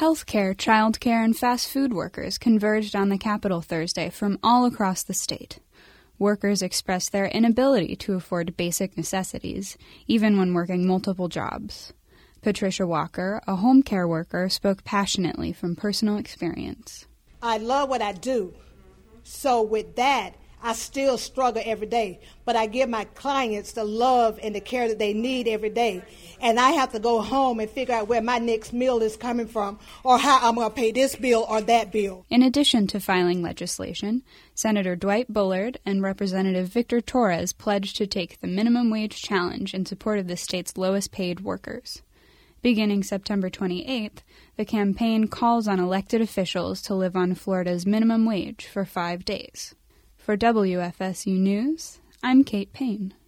Healthcare, childcare, and fast food workers converged on the Capitol Thursday from all across the state. Workers expressed their inability to afford basic necessities, even when working multiple jobs. Patricia Walker, a home care worker, spoke passionately from personal experience. I love what I do, so with that, I still struggle every day, but I give my clients the love and the care that they need every day. And I have to go home and figure out where my next meal is coming from or how I'm going to pay this bill or that bill. In addition to filing legislation, Senator Dwight Bullard and Representative Victor Torres pledged to take the minimum wage challenge in support of the state's lowest-paid workers. Beginning September 28th, the campaign calls on elected officials to live on Florida's minimum wage for 5 days. For WFSU News, I'm Kate Payne.